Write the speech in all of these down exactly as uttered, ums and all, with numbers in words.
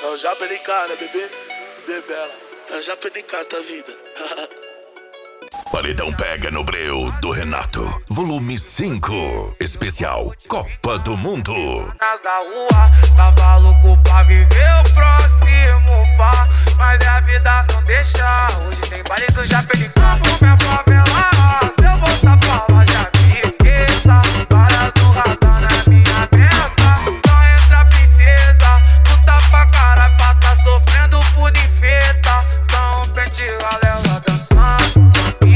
Eu já perdi cara, bebê, bebela. Eu já perdi cara da vida. Paredão Pega no Breu, do Renato. Volume cinco. Especial Copa do Mundo. Nas da rua, tava louco pra viver o próximo pá. Mas é a vida não deixa. Hoje tem baile do já perdi campo, minha favela. Se eu voltar pra lá, já me esqueça. Várias do radar na minha meta. Só entra princesa, puta pra caralho, pra tá sofrendo por ninfeta. São pente, galera dançando.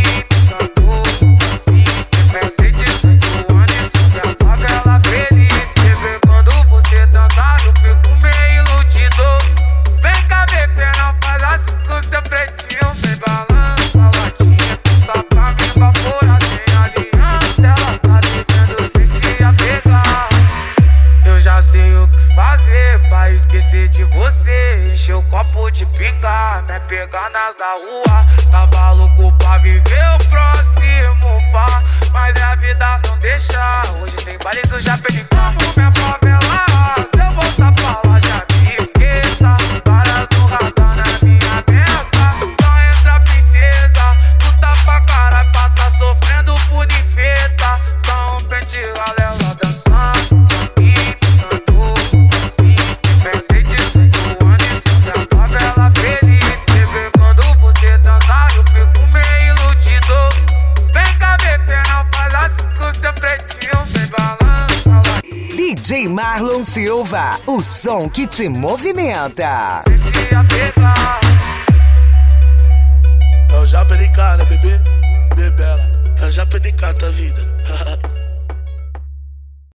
Encheu o copo de pinga, né? Pegar nas da rua. Tava louco pra viver o próximo pá. Mas é a vida não deixa. Hoje tem baile do já perdi campo, minha favela. Se eu voltar pra lá, já me esqueça. Várias do radar na minha meta. Só entra princesa, puta pra caralho, pra tá sofrendo por ninfeta. Só um pente, galera dançando. D J Marlon Silva, o som que te movimenta. Eu já perdi cara, bebê, bebela. Eu já perdi cara da vida.